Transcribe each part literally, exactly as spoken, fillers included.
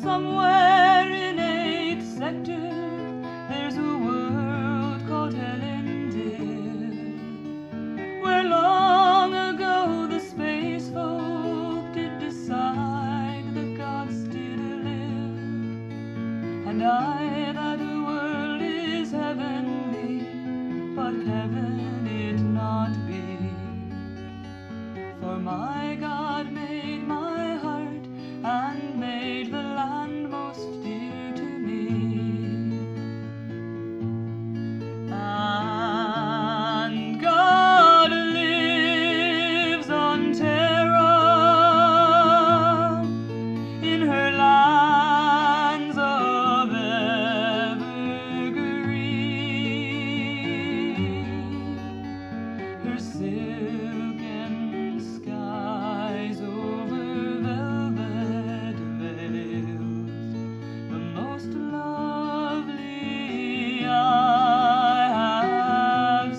Somewhere in eighth sector, there's a world called Elendil, where long ago the space folk did decide that gods did live. And I, that the world is heavenly, but heaven it not be. For my God made my heart and made the land most dear to me. And God lives on Terra, in her lands of evergreen, her silken skies over velvet veils, the most lovely I have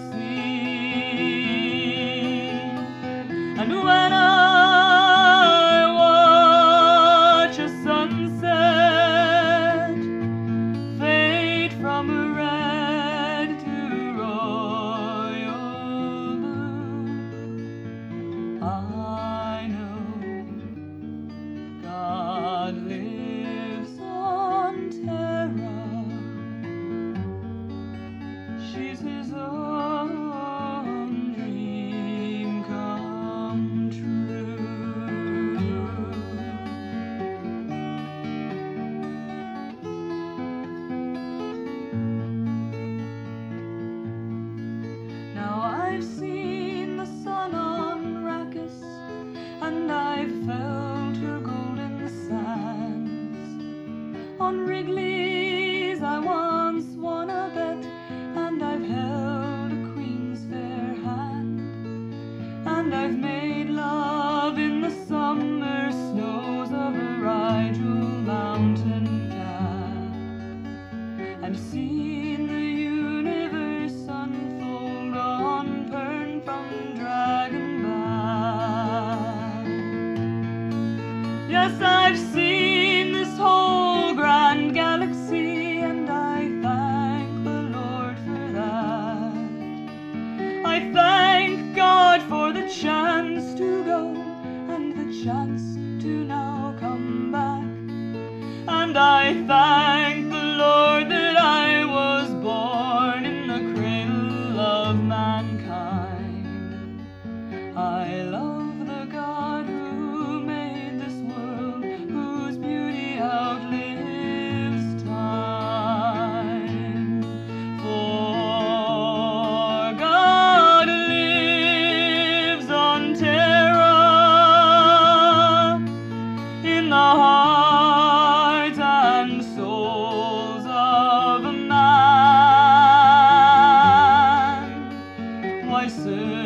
seen. And when I watch a sunset fade from red to royal blue, I know God lives on Terra. She's his own dream come true. Now I've seen the sun on Arrakis, and I've felt her golden sands. On Wrigley's I once won a bet, and I've held a queen's fair hand. And I've made love in the summer snows of a Rigel mountain cap, and seen the universe unfold on Pern from Dragonback. Yes, I've seen this whole grand galaxy, and I thank the Lord for that. I thank God for the chance to go, and the chance to now come back. And I thank the Lord that I was born in the cradle of mankind. I love the God who made this world, whose beauty outlives time. For God lives on Terra, in the heart and souls of a man. Why, sir,